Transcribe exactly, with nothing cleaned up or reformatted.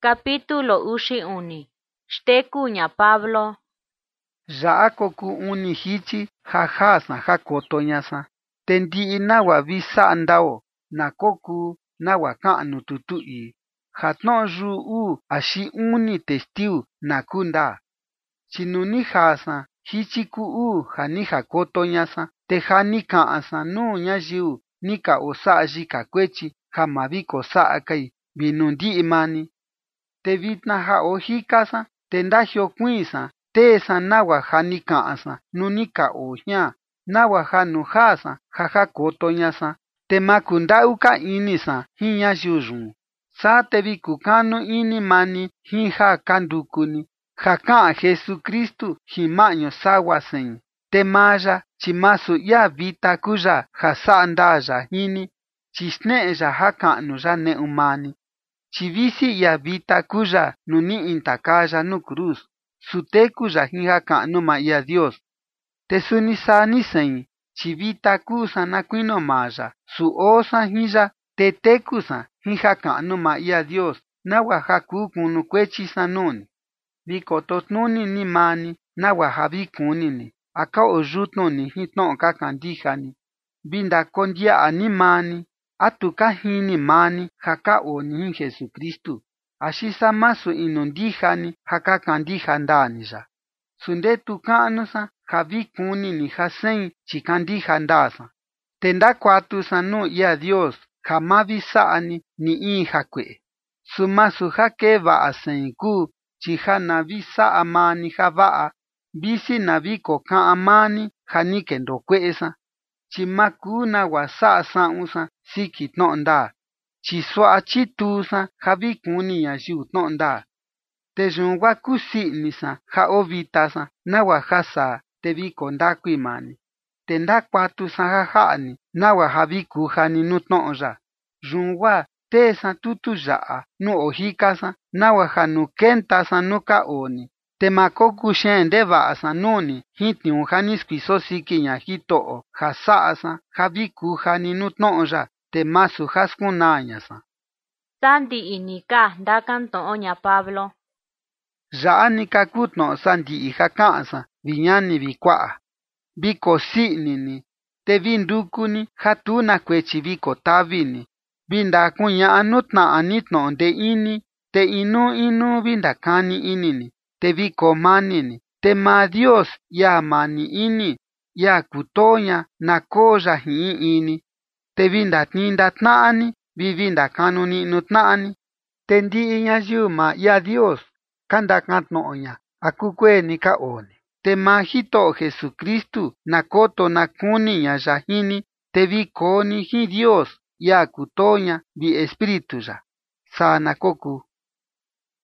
Capítulo uxi uni. Xtekuña Pablo. Ya'a koku uni hichi jajasna jakotoñasa. Tendi nawa visa ndao na koku nawa kanu tutui. Jatno yu u ashi uni testiu na kunda. Chinuni jasa hichi ku u jani jakotoñasa te jani kaasa nu ñayiu nika osa'a yika kuechi jama viko sa'a kai vinundi imani. Te vitna ja ojikasa te ndajio kuisa teesa nawa jani kaasa nuni ka ojña nawa janu jasa ja jakotoñasa te makundau ka inisa jin ñayiu yun. Sa te vikukanu ini mani jin ja kandukuni ja ka'an Jesucristu jin ma'ñu sawa sein. Te maya chi masu ia vita kuya ja sa'a ndaya jini chi sne'e ya ja ka'nu ya ne'u mani. Chi visi ia vita kuya nuni intakaya nu cruz suteku ya jin ja ka'nu ma ia Dios. Te suni sani sein chi vita kusa na kuino maya su osa jin ya te tekusa jin ja ka'nu ma ia Dios nawa ja ku kunu kuechisa nuni. Vikototnuni ni mani nawa ja vikunini aka oyutnuni jin tno'o ka kandijani. Vinda kondia'a ni mani atu ka jini mani ja ka oni jin Jesucristu. Axi sa masu inundijani ja ka kandija ndani ya. Sundetu ka'nusa ja vikunini ja sein chi kandija ndasa. Te ndakuatusa nu ia Dios ja ma visa'ani ni in ja kue'e. Su masu ja kee va'a sein ku chi ja na visa'a mani ja va'a visi na viko ka'an mani ja ni kendo kue'esa. Chi ma ku nawa sa'a sa'unsa siki tno'o ndaa. Chi sua'a chituusa ja vikuni ñayiu tno'o ndaa. Te yun gua kusi'nisa ja o vitasa nawa ja saa te viko ndakui mani. Te ndakuatusa ja ja'ani nawa ja vikujani nu tno'o ya. Yun gua teesa tutu ya'a nu ojikasa nawa ja nu kentasa nu ka oni. Te ma koku xeen ndeva'asa nuni jin tniu ja ni skuiso siki ña Jito'o ja sa'asa ja vikujani nu tno'o ya te masu ja skunañasa. Sandi'i nika ndakanto'oña Pablo. Ya'a ni ka kutno'o sandi'i ja ka'ansa viñani vikua'a. Viko si'nini te vindukuni ja tu na kuechi viko tavini. Vinda kuña'a nu tna'a ni tno'o nde ini te inu inu vinda kani inini. Te viko manini te ma Dios ya mani ini ya kutoña na koya jin ini. Te vinda tninda tna'ani vi vinda kanu ni'nu tna'ani. Te ndi'i ñayiu ma ya Dios kanda kantno'oña aku kueni ka oni. Te ma Jito'o Jesucristu na koto na kuni ña ya jini te vikoni jin Dios ya kutoña vi espiritu ya. Sa na koku.